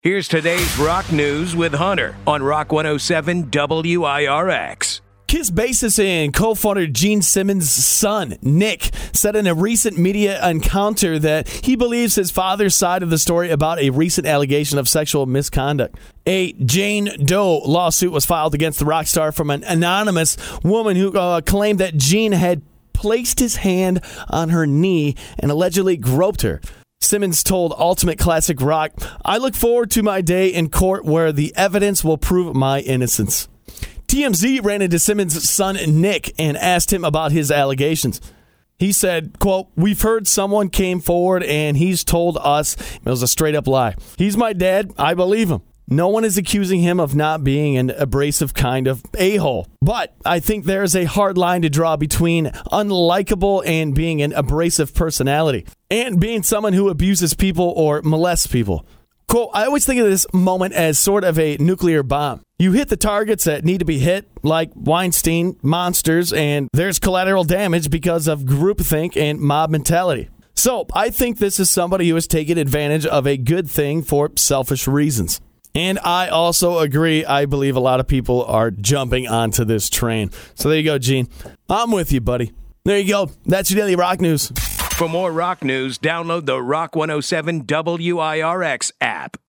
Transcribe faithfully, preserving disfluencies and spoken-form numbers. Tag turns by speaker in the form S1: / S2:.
S1: Here's today's rock news with Hunter on Rock one oh seven W I R X.
S2: Kiss bassist and co-founder Gene Simmons' son, Nick, said in a recent media encounter that he believes his father's side of the story about a recent allegation of sexual misconduct. A Jane Doe lawsuit was filed against the rock star from an anonymous woman who uh, claimed that Gene had placed his hand on her knee and allegedly groped her. Simmons told Ultimate Classic Rock, "I look forward to my day in court where the evidence will prove my innocence." T M Z ran into Simmons' son, Nick, and asked him about his allegations. He said, quote, "We've heard someone came forward and he's told us it was a straight-up lie. He's my dad. I believe him. No one is accusing him of not being an abrasive kind of a-hole. But I think there's a hard line to draw between unlikable and being an abrasive personality, and being someone who abuses people or molests people." Quote, "I always think of this moment as sort of a nuclear bomb. You hit the targets that need to be hit, like Weinstein, monsters, and there's collateral damage because of groupthink and mob mentality. So I think this is somebody who has taken advantage of a good thing for selfish reasons." And I also agree. I believe a lot of people are jumping onto this train. So there you go, Gene. I'm with you, buddy. There you go. That's your daily rock news.
S1: For more rock news, download the Rock one oh seven W I R X app.